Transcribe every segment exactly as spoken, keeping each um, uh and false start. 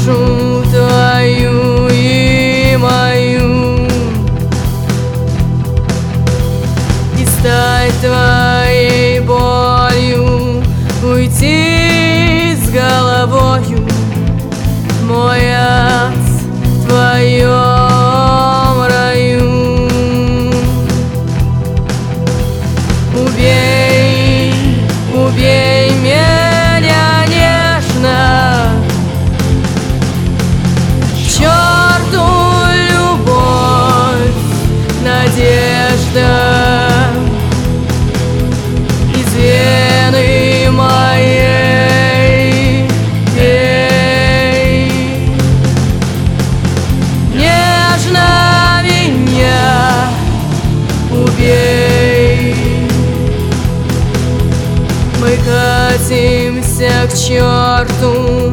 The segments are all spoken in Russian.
душу твою и мою, и стать твоей болью, уйти с головою, мой ад в твоем раю. Убей, убей меня нежно, к черту любовь, надежда. Из вены моей, ей, нежно меня убей. Мы катимся к черту,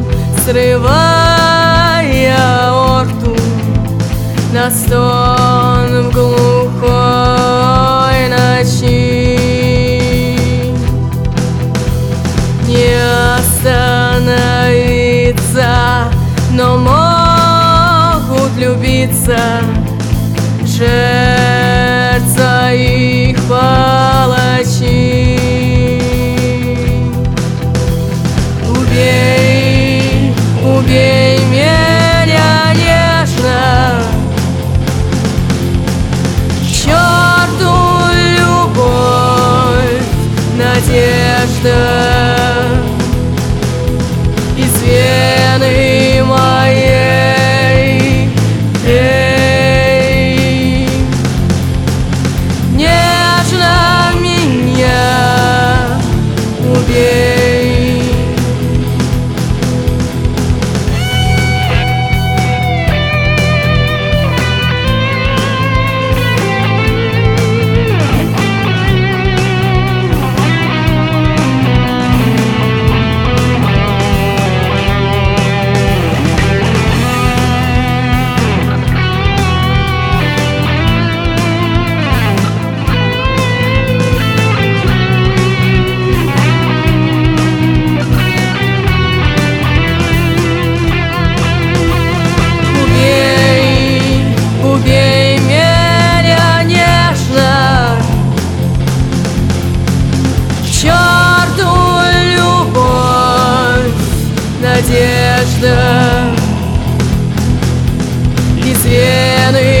срывая аорту, на стон в глухой ночи. Не остановиться, но могут любиться жертв своих палачей. Убей, убей меня нежно, к черту любовь, надежда. Из вены моей, ей, нежно меня убей. Надежда из вены